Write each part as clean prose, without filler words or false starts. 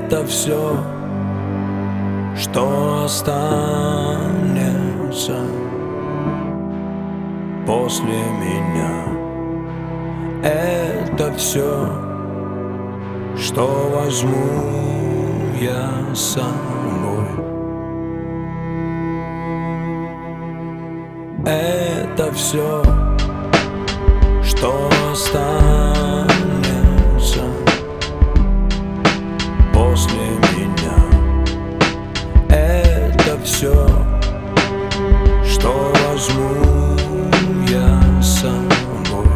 Это все, что останется после меня. Это все, что возьму я с собой. Это все, что останется после меня. Это все, что возьму я с собой.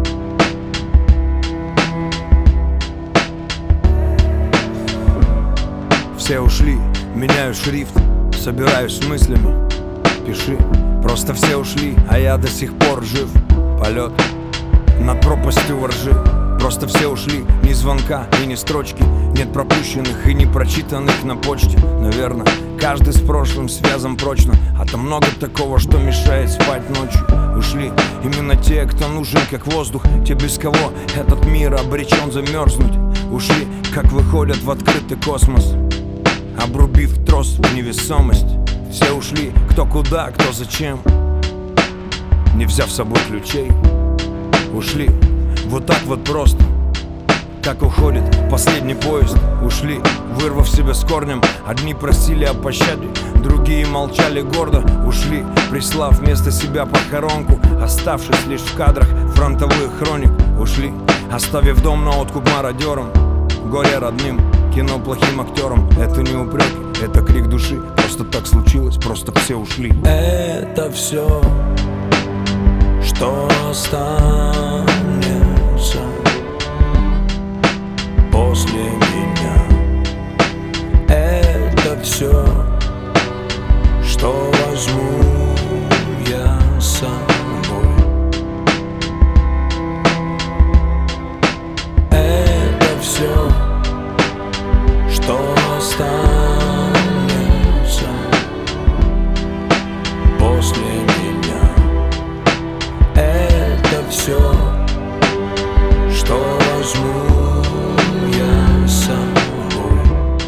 Все ушли, меняю шрифт, собираюсь с мыслями. Пиши, просто все ушли, а я до сих пор жив. Полет над пропастью воржи. Просто все ушли, ни звонка и ни строчки. Нет пропущенных и не прочитанных на почте. Наверное, каждый с прошлым связан прочно. А там много такого, что мешает спать ночью. Ушли именно те, кто нужен как воздух. Те, без кого этот мир обречен замерзнуть. Ушли, как выходят в открытый космос, обрубив трос в невесомость. Все ушли, кто куда, кто зачем, не взяв с собой ключей. Ушли вот так вот просто, как уходит последний поезд. Ушли, вырвав себя с корнем. Одни просили о пощаде, другие молчали гордо. Ушли, прислав вместо себя похоронку, оставшись лишь в кадрах фронтовых хроник. Ушли, оставив дом на откуп мародерам, горе родным, кино плохим актерам. Это не упрек, это крик души. Просто так случилось, просто все ушли. Это все, что останется после меня. Это все, что возьму я с собой. Это все, что останется после меня. Это все, что возьму я с собой.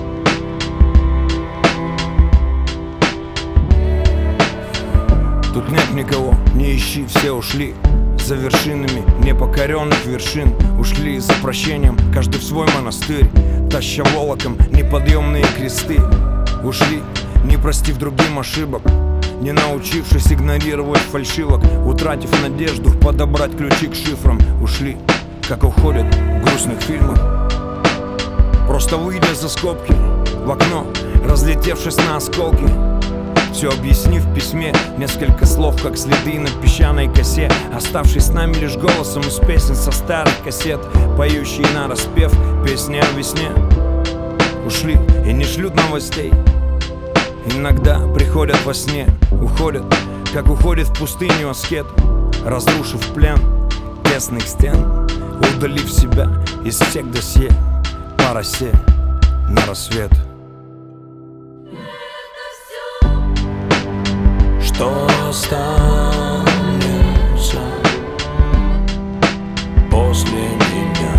Тут нет никого, не ищи, все ушли за вершинами непокоренных вершин. Ушли за прощением, каждый в свой монастырь, таща волоком неподъемные кресты. Ушли, не простив другим ошибок, не научившись игнорировать фальшивок, утратив надежду подобрать ключи к шифрам. Ушли, как уходят в грустных фильмах, просто выйдя за скобки в окно, разлетевшись на осколки. Все объяснив в письме, несколько слов, как следы на песчаной косе, оставшись с нами лишь голосом из песен со старых кассет, поющие на распев песни о весне. Ушли и не шлют новостей, иногда приходят во сне. Уходят, как уходит в пустыню аскет, разрушив плен тесных стен, удалив себя из всех досье по росе на рассвет. Что останется после меня.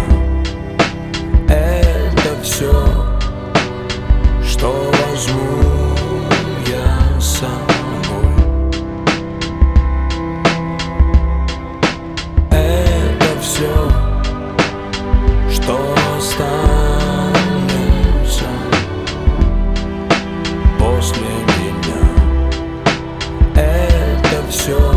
Это все, что возьму я с собой. Это все, что останется после меня. Это все,